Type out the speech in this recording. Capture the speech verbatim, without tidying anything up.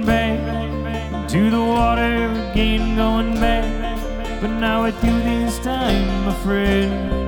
going back to the water again, going back. But now with you this time, my friend,